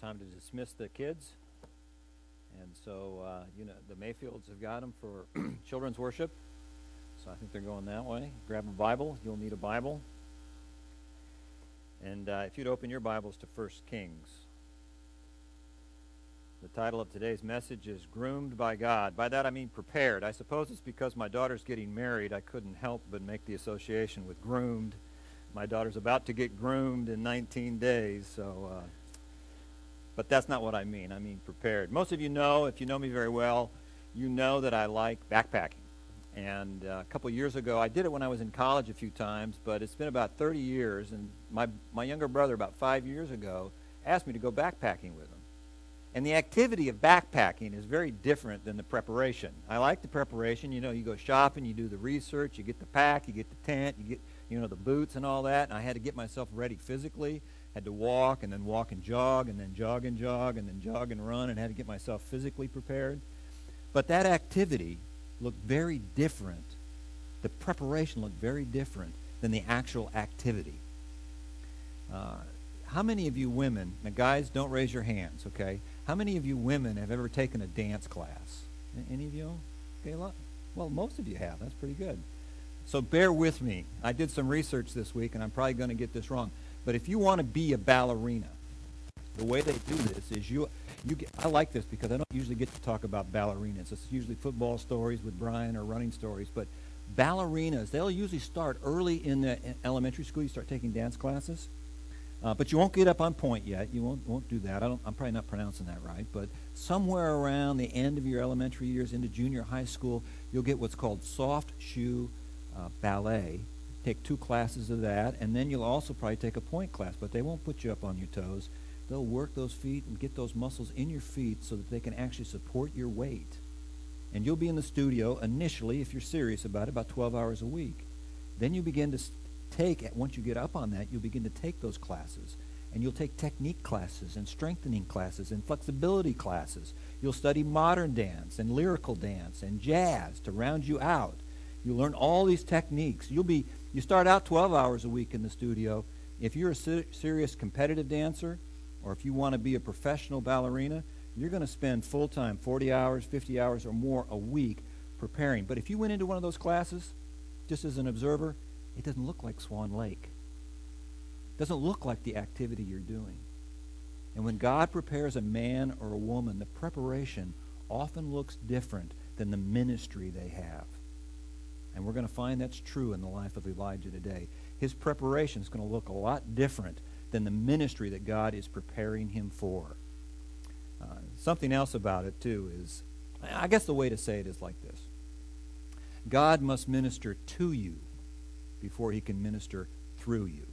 time to dismiss the kids. And so, the Mayfields have got them for children's worship. So I think they're going that way. Grab a Bible. You'll need a Bible. And if you'd open your Bibles to 1 Kings. The title of today's message is Groomed by God. By that I mean prepared. I suppose it's because my daughter's getting married. I couldn't help but make the association with groomed. My daughter's about to get groomed in 19 days, so... But that's not what I mean. I mean prepared. Most of you know, if you know me very well, you know that I like backpacking. And a couple years ago, I did it when I was in college a few times, but it's been about 30 years, and my younger brother, about 5 years ago, asked me to go backpacking with him. And the activity of backpacking is very different than the preparation. I like the preparation. You know, you go shopping, you do the research, you get the pack, you get the tent, you get, the boots and all that, and I had to get myself ready physically. Had to walk and then walk and jog and then jog and jog and then jog and run and had to get myself physically prepared. But that activity looked very different. The preparation looked very different than the actual activity. How many of you women, now guys, don't raise your hands, okay? How many of you women have ever taken a dance class? Any of you? Okay, well, most of you have. That's pretty good. So bear with me. I did some research this week, and I'm probably going to get this wrong. But if you want to be a ballerina, the way they do this is I like this because I don't usually get to talk about ballerinas. It's usually football stories with Brian or running stories. But ballerinas, they'll usually start early in the elementary school. You start taking dance classes. But you won't get up on point yet. You won't do that. I'm probably not pronouncing that right. But somewhere around the end of your elementary years into junior high school, you'll get what's called soft shoe ballet. Take 2 classes of that, and then you'll also probably take a point class, but they won't put you up on your toes. They'll work those feet and get those muscles in your feet so that they can actually support your weight. And you'll be in the studio initially, if you're serious about it, about 12 hours a week. Then you begin to once you get up on that, you'll begin to take those classes. And you'll take technique classes and strengthening classes and flexibility classes. You'll study modern dance and lyrical dance and jazz to round you out. You learn all these techniques. You start out 12 hours a week in the studio. If you're a serious competitive dancer, or if you want to be a professional ballerina, you're going to spend full-time, 40 hours, 50 hours or more a week preparing. But if you went into one of those classes, just as an observer, it doesn't look like Swan Lake. It doesn't look like the activity you're doing. And when God prepares a man or a woman, the preparation often looks different than the ministry they have. And we're going to find that's true in the life of Elijah today. His preparation is going to look a lot different than the ministry that God is preparing him for. Something else about it, too, is, I guess the way to say it is like this. God must minister to you before he can minister through you.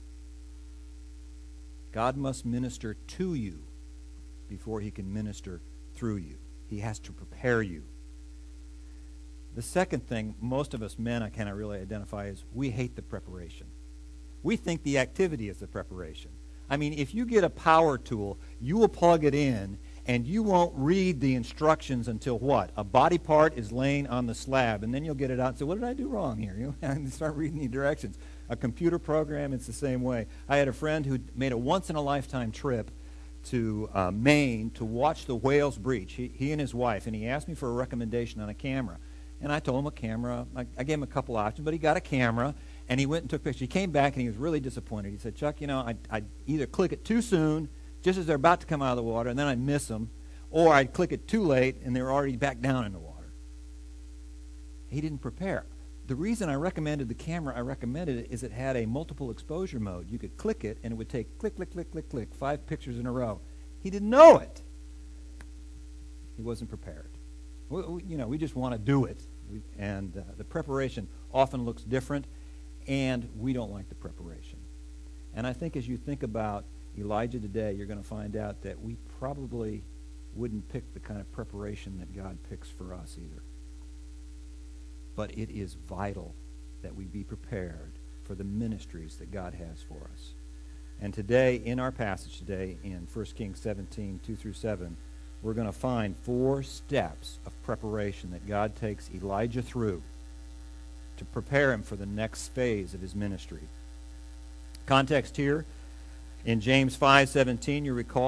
God must minister to you before he can minister through you. He has to prepare you. The second thing most of us men I cannot really identify is we hate the preparation. We think the activity is the preparation. I mean, if you get a power tool, you will plug it in, and you won't read the instructions until what? A body part is laying on the slab, and then you'll get it out and say, what did I do wrong here? And start reading the directions. A computer program, it's the same way. I had a friend who made a once-in-a-lifetime trip to Maine to watch the whales breach, he and his wife, and he asked me for a recommendation on a camera. And I told him a camera. I gave him a couple options, but he got a camera, and he went and took pictures. He came back, and he was really disappointed. He said, Chuck, I'd either click it too soon, just as they're about to come out of the water, and then I'd miss them, or I'd click it too late, and they're already back down in the water. He didn't prepare. The reason I recommended the camera is it had a multiple exposure mode. You could click it, and it would take click, click, click, click, click, 5 pictures in a row. He didn't know it. He wasn't prepared. We just want to do it. And the preparation often looks different, and we don't like the preparation. And I think as you think about Elijah today, you're going to find out that we probably wouldn't pick the kind of preparation that God picks for us either. But it is vital that we be prepared for the ministries that God has for us. And today, in our passage today, in 1 Kings 17, 2 through 7, we're going to find 4 steps of preparation that God takes Elijah through to prepare him for the next phase of his ministry. Context here, in James 5:17, you recall,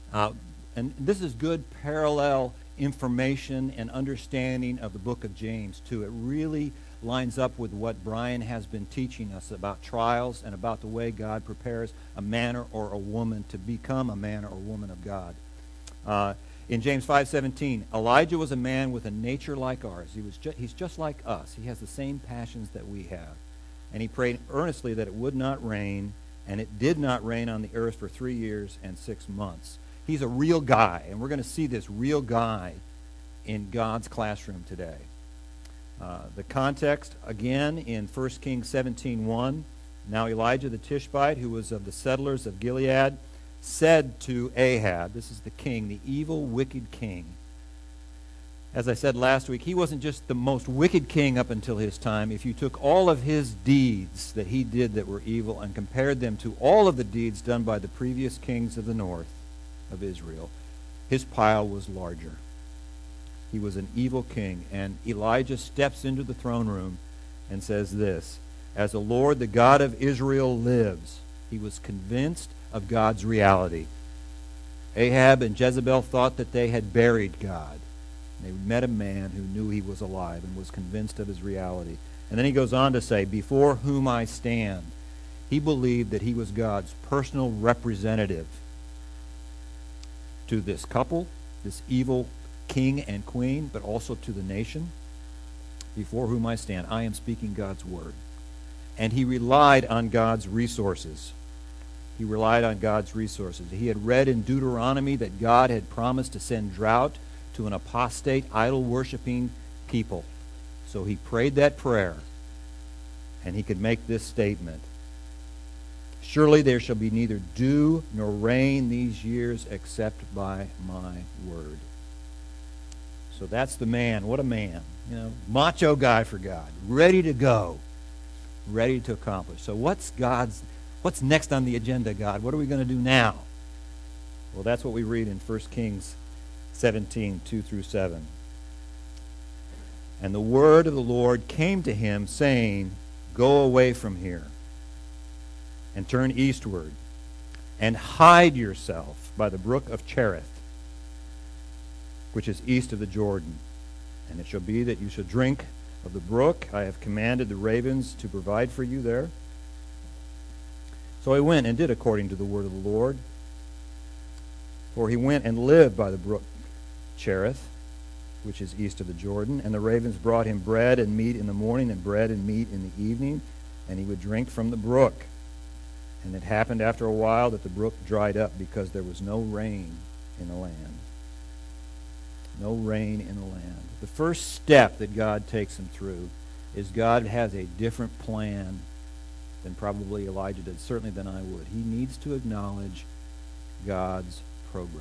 Uh, and this is good parallel information and understanding of the book of James, too. It really lines up with what Brian has been teaching us about trials and about the way God prepares a man or a woman to become a man or woman of God. In James 5:17, Elijah was a man with a nature like ours. He's just like us. He has the same passions that we have. And he prayed earnestly that it would not rain, and it did not rain on the earth for 3 years and 6 months. He's a real guy, and we're going to see this real guy in God's classroom today. The context, again, in 1 Kings 17:1, now Elijah the Tishbite, who was of the settlers of Gilead, said to Ahab, this is the king, the evil, wicked king. As I said last week, he wasn't just the most wicked king up until his time. If you took all of his deeds that he did that were evil and compared them to all of the deeds done by the previous kings of the north of Israel, his pile was larger. He was an evil king. And Elijah steps into the throne room and says this, as the Lord, the God of Israel, lives. He was convinced of God's reality. Ahab and Jezebel thought that they had buried God. They met a man who knew he was alive and was convinced of his reality. And then he goes on to say, before whom I stand. He believed that he was God's personal representative to this couple, this evil king and queen, but also to the nation. Before whom I stand, I am speaking God's word. And he relied on God's resources. He relied on God's resources. He had read in Deuteronomy that God had promised to send drought to an apostate, idol-worshiping people. So he prayed that prayer, and he could make this statement. Surely there shall be neither dew nor rain these years except by my word. So that's the man. What a man. Macho guy for God. Ready to go. Ready to accomplish. So what's next on the agenda, God? What are we going to do now? Well, that's what we read in 1 Kings 17, 2 through 7. And the word of the Lord came to him, saying, go away from here, and turn eastward, and hide yourself by the brook of Cherith, which is east of the Jordan. And it shall be that you shall drink of the brook. I have commanded the ravens to provide for you there. So he went and did according to the word of the Lord. For he went and lived by the brook Cherith, which is east of the Jordan. And the ravens brought him bread and meat in the morning, and bread and meat in the evening, and he would drink from the brook. And it happened after a while that the brook dried up, because there was no rain in the land. No rain in the land. The first step that God takes him through is God has a different plan than probably Elijah did, certainly than I would. He needs to acknowledge God's program.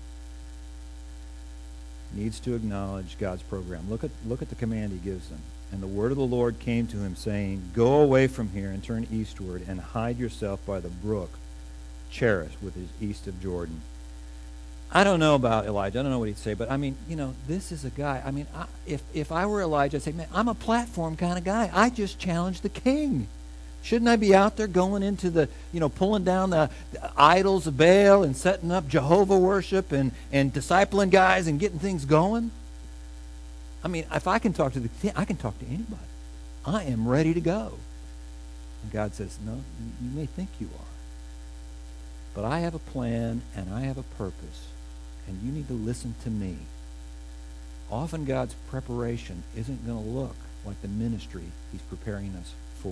Needs to acknowledge God's program. Look at the command he gives them. And the word of the Lord came to him, saying, go away from here and turn eastward, and hide yourself by the brook Cherith, which is east of Jordan. I don't know about Elijah. I don't know what he'd say, but this is a guy. If I were Elijah, I'd say, man, I'm a platform kind of guy. I just challenged the king. Shouldn't I be out there going into the, pulling down the idols of Baal and setting up Jehovah worship and discipling guys and getting things going? If I can talk to the king, I can talk to anybody. I am ready to go. And God says, no, you may think you are. But I have a plan and I have a purpose, and you need to listen to me. Often God's preparation isn't going to look like the ministry he's preparing us for.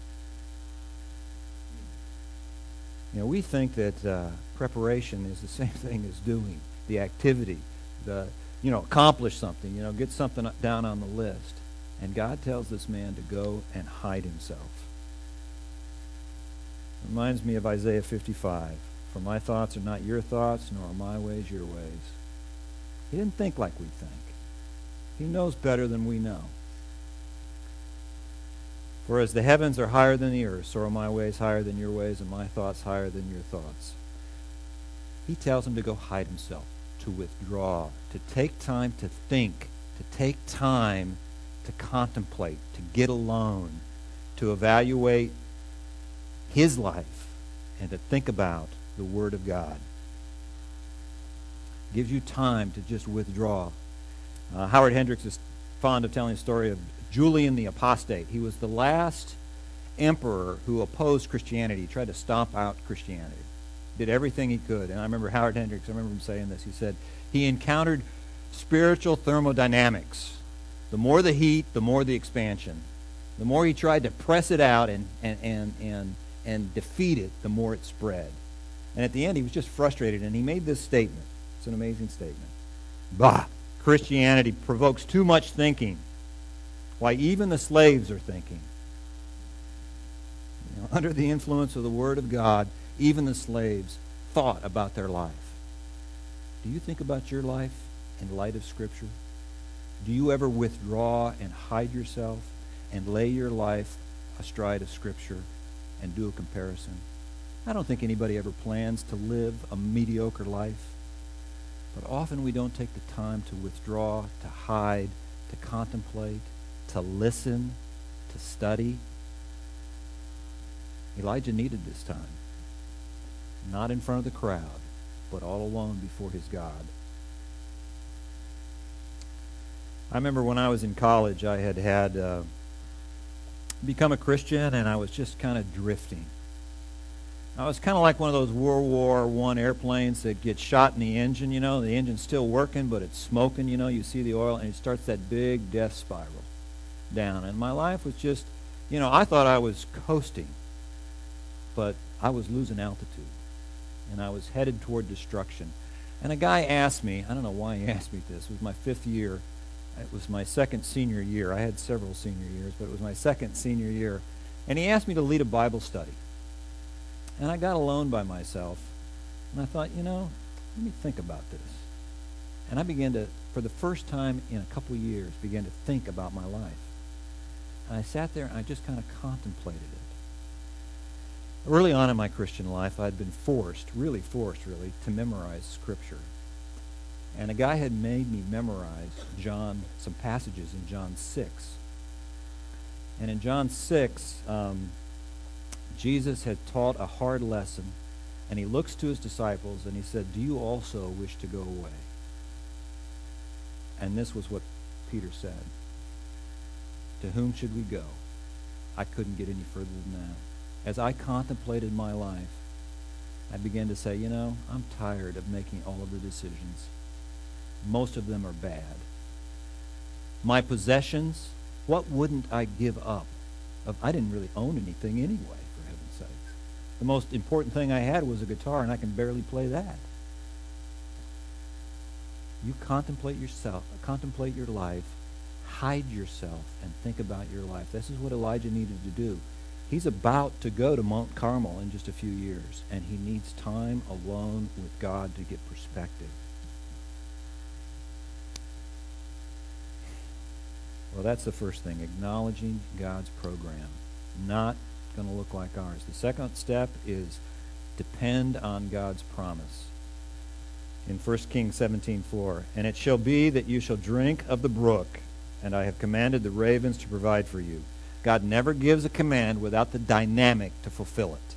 We think that preparation is the same thing as doing, the activity, accomplish something, get something down on the list. And God tells this man to go and hide himself. Reminds me of Isaiah 55. For my thoughts are not your thoughts, nor are my ways your ways. He didn't think like we think. He knows better than we know. For as the heavens are higher than the earth, so are my ways higher than your ways, and my thoughts higher than your thoughts. He tells him to go hide himself, to withdraw, to take time to think, to take time to contemplate, to get alone, to evaluate his life, and to think about the Word of God. Gives you time to just withdraw. Howard Hendricks is fond of telling the story of Julian the Apostate. He was the last emperor who opposed Christianity. He tried to stomp out Christianity. Did everything he could. And I remember Howard Hendricks, I remember him saying this. He said he encountered spiritual thermodynamics. The more the heat, the more the expansion. The more he tried to press it out and defeat it, the more it spread. And at the end, he was just frustrated, and he made this statement. It's an amazing statement. Bah! Christianity provokes too much thinking. Why, even the slaves are thinking. Under the influence of the Word of God, even the slaves thought about their life. Do you think about your life in light of Scripture? Do you ever withdraw and hide yourself and lay your life astride of Scripture and do a comparison? I don't think anybody ever plans to live a mediocre life. But often we don't take the time to withdraw, to hide, to contemplate, to listen, to study. Elijah needed this time. Not in front of the crowd, but all alone before his God. I remember when I was in college, I had become a Christian, and I was just kind of drifting. I was kind of like one of those World War I airplanes that get shot in the engine, the engine's still working, but it's smoking, you see the oil, and it starts that big death spiral down. And my life was just, I thought I was coasting, but I was losing altitude, and I was headed toward destruction. And a guy asked me, I don't know why he asked me this, it was my 5th year, it was my second senior year. I had several senior years, but it was my second senior year, and he asked me to lead a Bible study. And I got alone by myself, and I thought, let me think about this. And I began to, for the first time in a couple of years, began to think about my life. And I sat there and I just kind of contemplated it. Early on in my Christian life, I'd been forced, to memorize Scripture. And a guy had made me memorize some passages in John 6. And in John 6, Jesus had taught a hard lesson, and he looks to his disciples and he said, "Do you also wish to go away?" And this was what Peter said. "To whom should we go?" I couldn't get any further than that. As I contemplated my life, I began to say, I'm tired of making all of the decisions. Most of them are bad. My possessions, what wouldn't I give up? I didn't really own anything anyway. The most important thing I had was a guitar, and I can barely play that. You contemplate yourself, contemplate your life, hide yourself, and think about your life. This is what Elijah needed to do. He's about to go to Mount Carmel in just a few years, and he needs time alone with God to get perspective. Well, that's the first thing, acknowledging God's program. Not going to look like ours. The second step is depend on God's promise. In 1 Kings 17:4, "And it shall be that you shall drink of the brook, and I have commanded the ravens to provide for you." God never gives a command without the dynamic to fulfill it.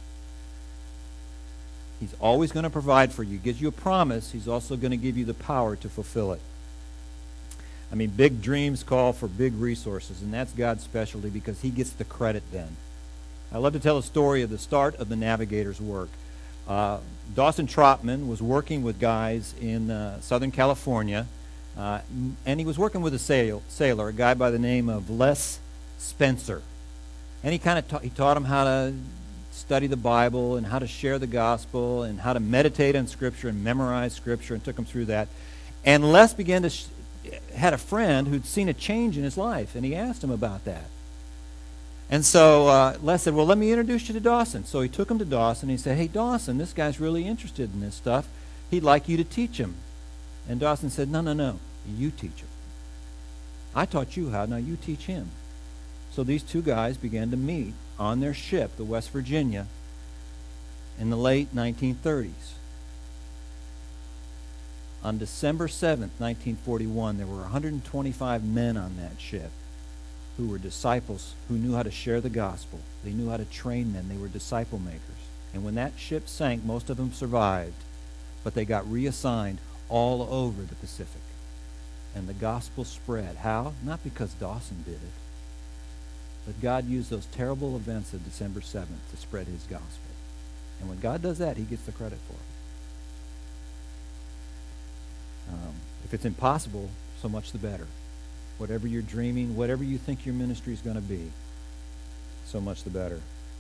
He's always going to provide for you. He gives you a promise. He's also going to give you the power to fulfill it. Big dreams call for big resources, and that's God's specialty because he gets the credit then. I love to tell a story of the start of the Navigator's work. Dawson Trotman was working with guys in Southern California, and he was working with a sailor, a guy by the name of Les Spencer. And he taught him how to study the Bible and how to share the gospel and how to meditate on Scripture and memorize Scripture, and took him through that. And Les had a friend who'd seen a change in his life, and he asked him about that. And so Les said, "Well, let me introduce you to Dawson." So he took him to Dawson. And he said, "Hey, Dawson, this guy's really interested in this stuff. He'd like you to teach him." And Dawson said, No. You teach him. I taught you how. Now you teach him." So these two guys began to meet on their ship, the West Virginia, in the late 1930s. On December 7th, 1941, there were 125 men on that ship who were disciples, who knew how to share the gospel. They knew how to train men. They were disciple makers. And when that ship sank, most of them survived, but they got reassigned all over the Pacific. And the gospel spread. How? Not because Dawson did it, but God used those terrible events of December 7th to spread his gospel. And when God does that, he gets the credit for it. If it's impossible, so much the better. Whatever you're dreaming, whatever you think your ministry is going to be, so much the better.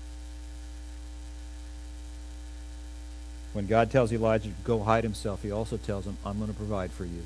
When God tells Elijah to go hide himself, he also tells him, I'm going to provide for you.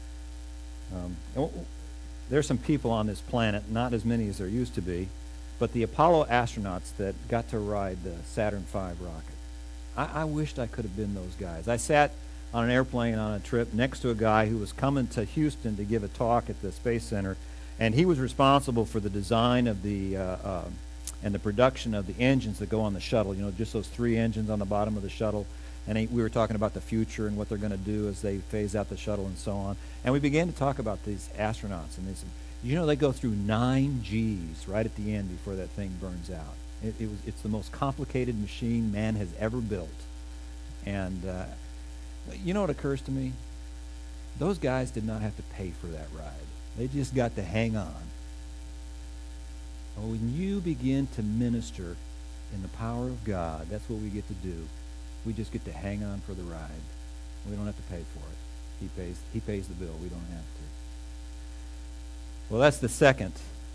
There's some people on this planet, not as many as there used to be, but the Apollo astronauts that got to ride the Saturn V rocket. I wished I could have been those guys. I sat on an airplane on a trip next to a guy who was coming to Houston to give a talk at the Space Center, and he was responsible for the design of the and the production of the engines that go on the shuttle. You know, just those 3 engines on the bottom of the shuttle. And we were talking about the future and what they're going to do as they phase out the shuttle and so on. And we began to talk about these astronauts, and they said, you know, they go through 9 Gs right at the end before that thing burns out. It's the most complicated machine man has ever built. And you know what occurs to me? Those guys did not have to pay for that ride. They just got to hang on. Well, when you begin to minister in the power of God, that's what we get to do. We just get to hang on for the ride. We don't have to pay for it. He pays the bill. We don't have to. Well, that's the second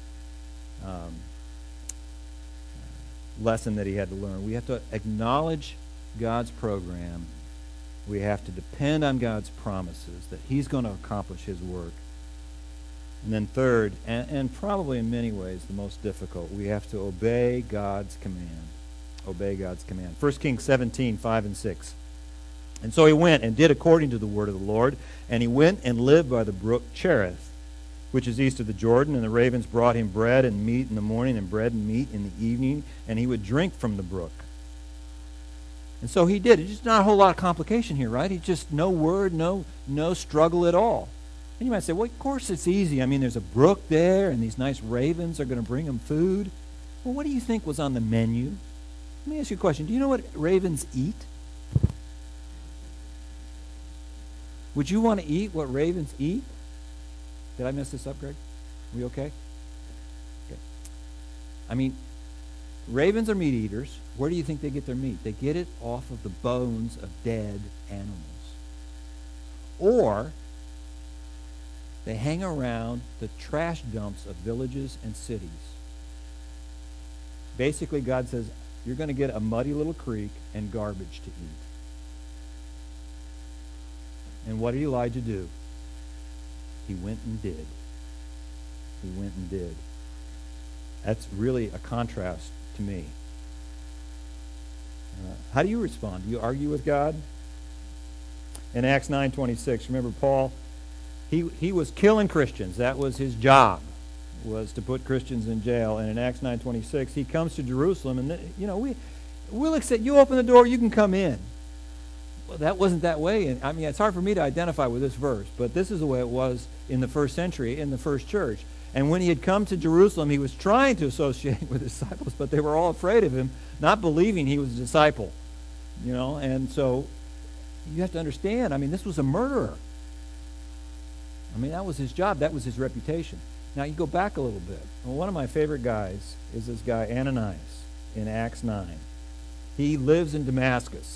lesson that he had to learn. We have to acknowledge God's program. We have to depend on God's promises that he's going to accomplish his work. And then third, and probably in many ways the most difficult, we have to obey God's command. Obey God's command. 1 Kings 17, 5 and 6. And so he went and did according to the word of the Lord, and he went and lived by the brook Cherith, which is east of the Jordan, and the ravens brought him bread and meat in the morning and bread and meat in the evening, and he would drink from the brook. And so he did. It's just not a whole lot of complication here, right? He just no word, no struggle at all. And you might say, well, of course it's easy. I mean, there's a brook there, and these nice ravens are going to bring him food. Well, what do you think was on the menu? Let me ask you a question. Do you know what ravens eat? Would you want to eat what ravens eat? Did I mess this up, Greg? Are we okay? Okay. I mean, ravens are meat eaters. Where do you think they get their meat? They get it off of the bones of dead animals. Or they hang around the trash dumps of villages and cities. Basically, God says, you're going to get a muddy little creek and garbage to eat. And what did Elijah do? He went and did. He went and did. That's really a contrast to me. How do you respond? Do you argue with God? In Acts 9:26, remember Paul? He was killing Christians. That was his job, was to put Christians in jail. And in Acts 9:26, he comes to Jerusalem, and we'll accept. You open the door, you can come in. Well, that wasn't that way. And I mean, it's hard for me to identify with this verse, but this is the way it was in the first century, in the first church. And when he had come to Jerusalem, he was trying to associate with his disciples, but they were all afraid of him, not believing he was a disciple. And so you have to understand, I mean, this was a murderer. I mean, that was his job. That was his reputation. Now, you go back a little bit. Well, one of my favorite guys is this guy, Ananias, in Acts 9. He lives in Damascus.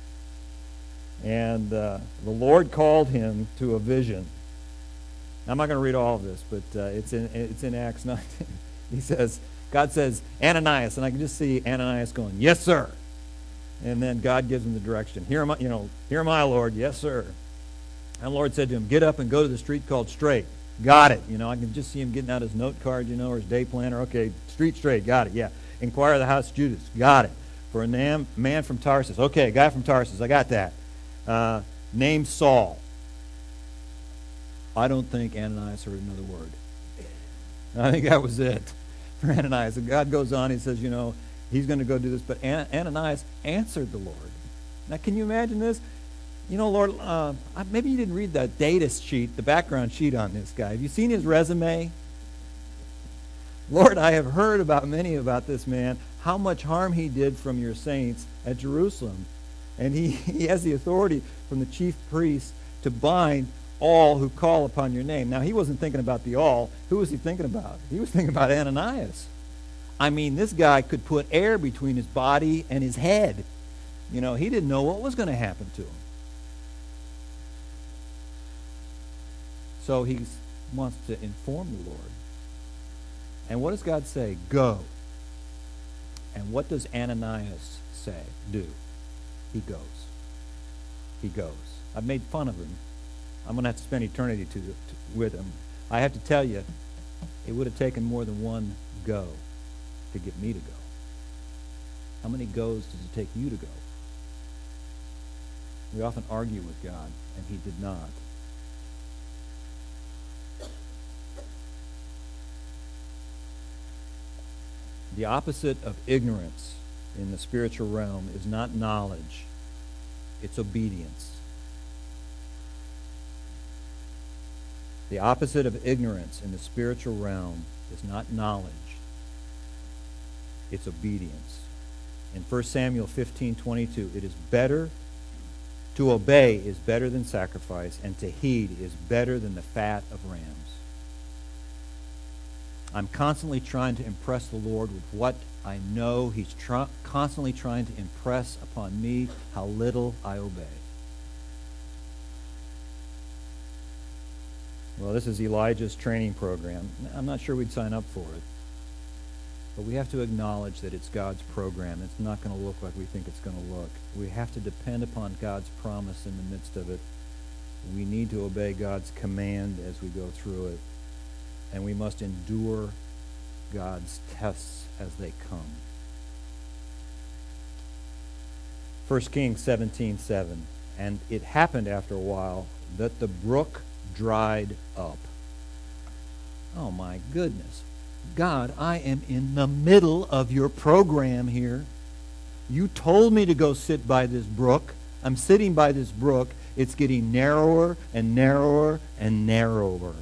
And the Lord called him to a vision. I'm not going to read all of this, but it's in Acts 9. God says, Ananias, and I can just see Ananias going, yes, sir. And then God gives him the direction. Here am I, Lord. Yes, sir. And the Lord said to him, get up and go to the street called Straight. Got it. I can just see him getting out his note card, or his day planner. Okay, street straight. Got it. Yeah. Inquire of the house of Judas. Got it. For a man from Tarsus. Okay, guy from Tarsus. I got that. Named Saul. I don't think Ananias heard another word. I think that was it for Ananias. And God goes on. He says, he's going to go do this. But Ananias answered the Lord. Now, can you imagine this? Lord, maybe you didn't read the data sheet, the background sheet on this guy. Have you seen his resume? Lord, I have heard about this man, how much harm he did from your saints at Jerusalem. And he has the authority from the chief priests to bind all who call upon your name. Now, he wasn't thinking about the all. Who was he thinking about? He was thinking about Ananias. I mean, this guy could put air between his body and his head. You know, he didn't know what was going to happen to him. So he wants to inform the Lord. And what does God say? Go. And what does Ananias say? Do. He goes. He goes. I've made fun of him. I'm going to have to spend eternity with him. I have to tell you, it would have taken more than one go to get me to go. How many goes does it take you to go? We often argue with God, and he did not. The opposite of ignorance in the spiritual realm is not knowledge, it's obedience. The opposite of ignorance in the spiritual realm is not knowledge, it's obedience. In 1 Samuel 15:22, it is better to obey is better than sacrifice, and to heed is better than the fat of rams. I'm constantly trying to impress the Lord with what I know. He's constantly trying to impress upon me how little I obey. Well, this is Elijah's training program. I'm not sure we'd sign up for it. But we have to acknowledge that it's God's program. It's not going to look like we think it's going to look. We have to depend upon God's promise in the midst of it. We need to obey God's command as we go through it. And we must endure God's tests as they come. 1 Kings 17:7. And it happened after a while that the brook dried up. Oh my goodness. God, I am in the middle of your program here. You told me to go sit by this brook. I'm sitting by this brook. It's getting narrower and narrower and narrower.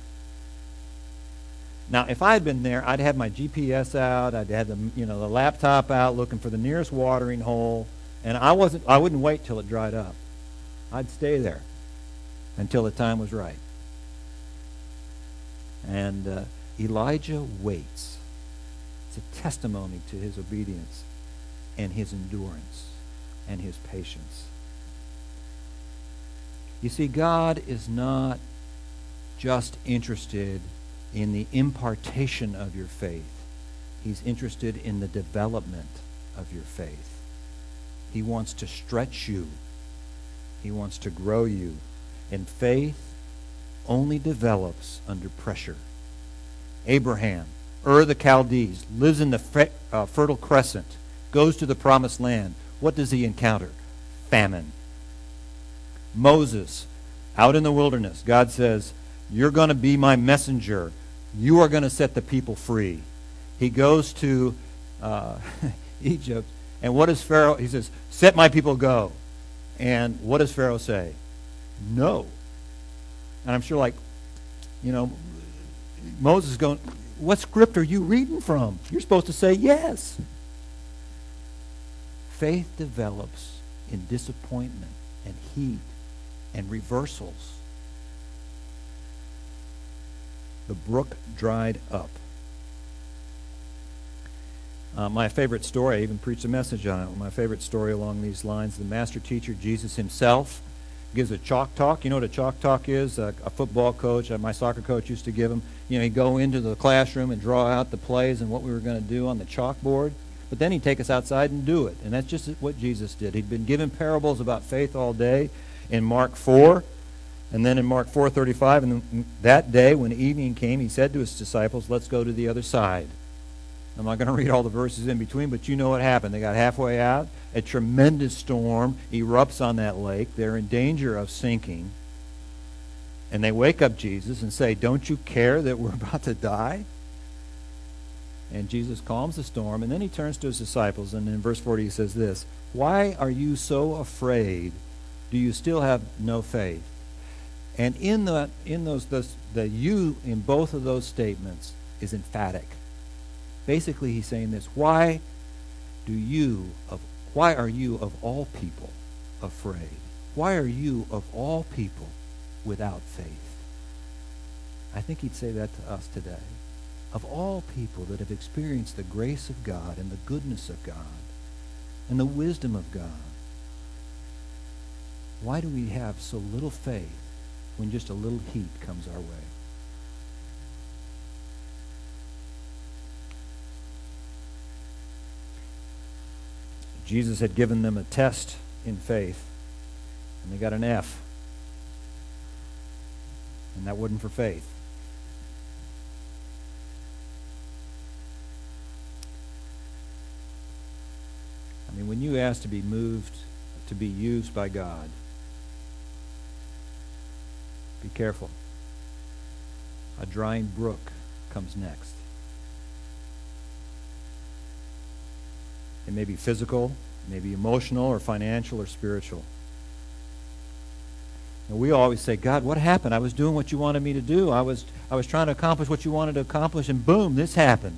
Now, if I had been there, I'd have my GPS out. I'd have the laptop out looking for the nearest watering hole, and I wouldn't wait till it dried up. I'd stay there until the time was right. And Elijah waits. It's a testimony to his obedience and his endurance and his patience. You see, God is not just interested in the impartation of your faith. He's interested in the development of your faith. He wants to stretch you. He wants to grow you. And faith only develops under pressure. Abraham, Ur the Chaldees, lives in the Fertile Crescent, goes to the Promised Land. What does he encounter? Famine. Moses, out in the wilderness, God says, you're going to be my messenger. You are going to set the people free. He goes to Egypt, and what does Pharaoh? He says, set my people go. And what does Pharaoh say? No. And I'm sure Moses is going, what script are you reading from? You're supposed to say yes. Faith develops in disappointment and heat and reversals. The brook dried up. My favorite story, I even preached a message on it. My favorite story along these lines, the master teacher, Jesus himself, gives a chalk talk. You know what a chalk talk is? A football coach, my soccer coach used to give them. He'd go into the classroom and draw out the plays and what we were going to do on the chalkboard. But then he'd take us outside and do it. And that's just what Jesus did. He'd been given parables about faith all day in Mark 4. And then in Mark 4:35, and that day when evening came, he said to his disciples, let's go to the other side. I'm not going to read all the verses in between, but you know what happened. They got halfway out. A tremendous storm erupts on that lake. They're in danger of sinking. And they wake up Jesus and say, don't you care that we're about to die? And Jesus calms the storm, and then he turns to his disciples, and in verse 40 he says this, why are you so afraid? Do you still have no faith? And in the you in both of those statements is emphatic. Basically, he's saying this: why are you of all people afraid? Why are you of all people without faith. I think he'd say that to us today. Of all people that have experienced the grace of God and the goodness of God and the wisdom of God, why do we have so little faith when just a little heat comes our way? Jesus had given them a test in faith, and they got an F. And that wasn't for faith. I mean, when you ask to be moved, to be used by God, be careful. A drying brook comes next. It may be physical, it may be emotional or financial or spiritual. And we always say, God, what happened? I was doing what you wanted me to do. I was trying to accomplish what you wanted to accomplish, and boom, this happened.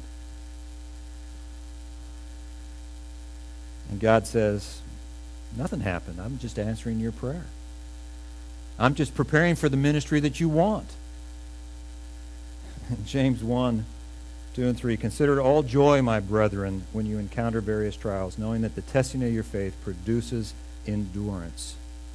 And God says, nothing happened. I'm just answering your prayer. I'm just preparing for the ministry that you want. James 1, 2 and 3, consider it all joy, my brethren, when you encounter various trials, knowing that the testing of your faith produces endurance.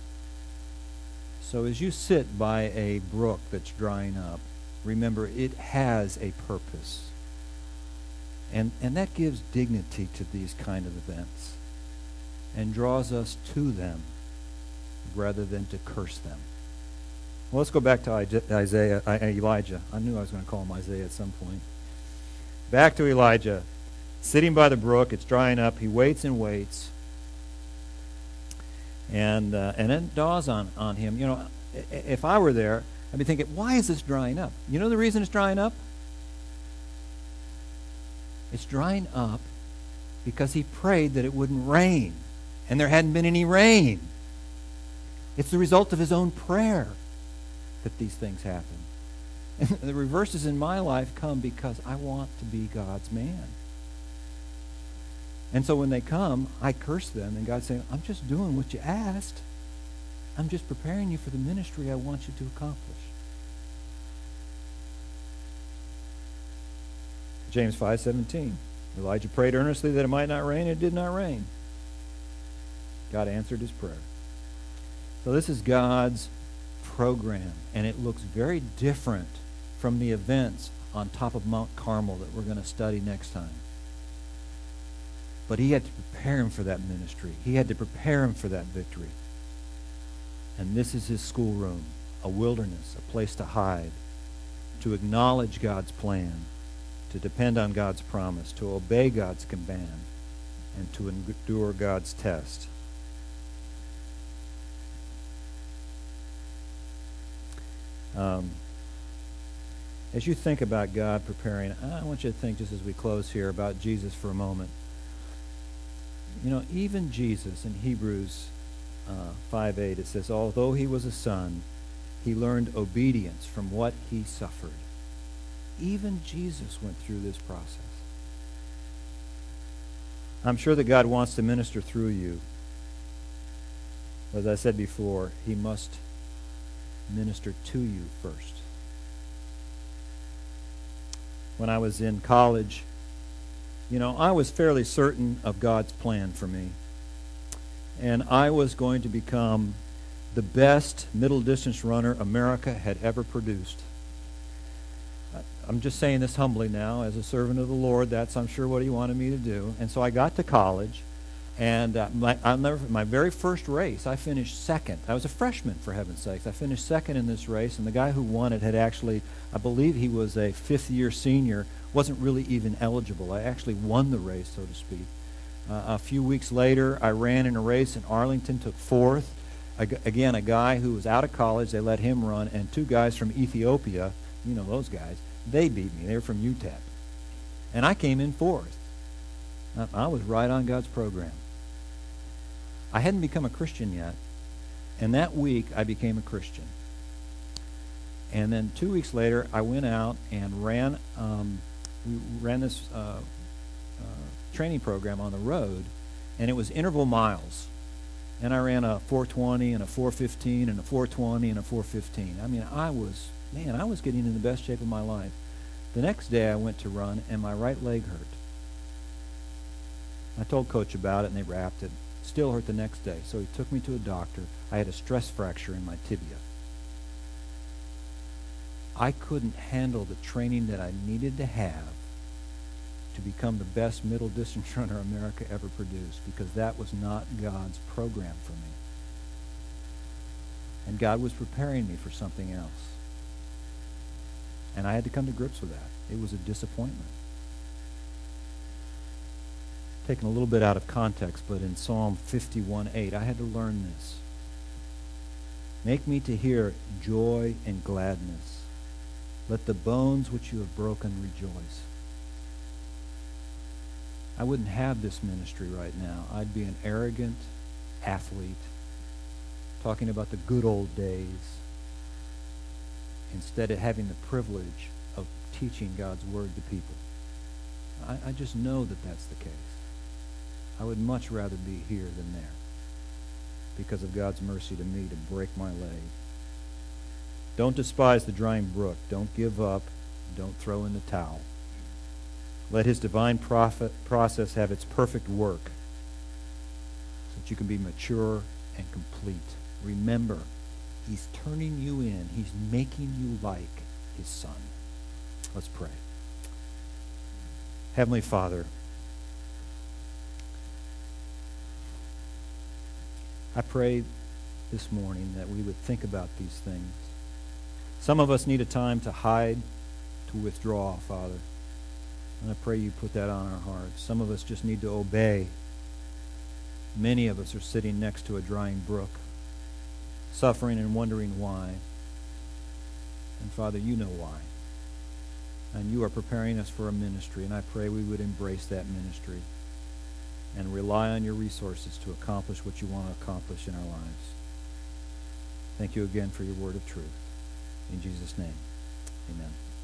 So as you sit by a brook that's drying up, remember it has a purpose. And that gives dignity to these kind of events and draws us to them rather than to curse them. Well, let's go back to Elijah. I knew I was going to call him Isaiah at some point. Back to Elijah. Sitting by the brook, it's drying up. He waits and waits. And it dawns on him. You know, if I were there, I'd be thinking, why is this drying up? You know the reason it's drying up? It's drying up because he prayed that it wouldn't rain. And there hadn't been any rain. It's the result of his own prayer that these things happen. And the reverses in my life come because I want to be God's man. And so when they come, I curse them, and God's saying, I'm just doing what you asked. I'm just preparing you for the ministry I want you to accomplish. James 5:17. Elijah prayed earnestly that it might not rain, and it did not rain. God answered his prayer. So this is God's program, and it looks very different from the events on top of Mount Carmel that we're going to study next time. But he had to prepare him for that ministry. He had to prepare him for that victory. And this is his schoolroom, a wilderness, a place to hide, to acknowledge God's plan, to depend on God's promise, to obey God's command, and to endure God's test. As you think about God preparing, I want you to think, just as we close here, about Jesus for a moment. You know, even Jesus in Hebrews 5:8, it says, although he was a son, he learned obedience from what he suffered. Even Jesus went through this process. I'm sure that God wants to minister through you. As I said before, he must minister to you first. When I was in college, you know, I was fairly certain of God's plan for me. And I was going to become the best middle distance runner America had ever produced. I'm just saying this humbly now. As a servant of the Lord, that's, I'm sure, what he wanted me to do. And so I got to college, and my very first race, I finished second. I was a freshman, for heaven's sakes. I finished second in this race, and the guy who won it had actually, I believe he was a fifth-year senior, wasn't really even eligible. I actually won the race, so to speak. A few weeks later, I ran in a race in Arlington, took fourth. Again, a guy who was out of college, they let him run, and two guys from Ethiopia, you know those guys, they beat me. They were from UTEP. And I came in fourth. I was right on God's program. I hadn't become a Christian yet, and that week I became a Christian. And then 2 weeks later, I went out and ran this training program on the road, and it was interval miles. And I ran a 420 and a 415 and a 420 and a 415. I mean, I was getting in the best shape of my life. The next day I went to run, and my right leg hurt. I told Coach about it, and they wrapped it. Still hurt the next day, so he took me to a doctor. I had a stress fracture in my tibia. I couldn't handle the training that I needed to have to become the best middle distance runner America ever produced, because that was not God's program for me. And God was preparing me for something else. And I had to come to grips with that. It was a disappointment. Taken a little bit out of context, but in Psalm 51:8, I had to learn this. Make me to hear joy and gladness. Let the bones which you have broken rejoice. I wouldn't have this ministry right now. I'd be an arrogant athlete talking about the good old days instead of having the privilege of teaching God's word to people. I just know that that's the case. I would much rather be here than there because of God's mercy to me to break my leg. Don't despise the drying brook. Don't give up. Don't throw in the towel. Let his divine process have its perfect work so that you can be mature and complete. Remember, he's turning you in. He's making you like his Son. Let's pray. Heavenly Father, I pray this morning that we would think about these things. Some of us need a time to hide, to withdraw, Father. And I pray you put that on our hearts. Some of us just need to obey. Many of us are sitting next to a drying brook, suffering and wondering why. And Father, you know why. And you are preparing us for a ministry, and I pray we would embrace that ministry and rely on your resources to accomplish what you want to accomplish in our lives. Thank you again for your word of truth. In Jesus' name, amen.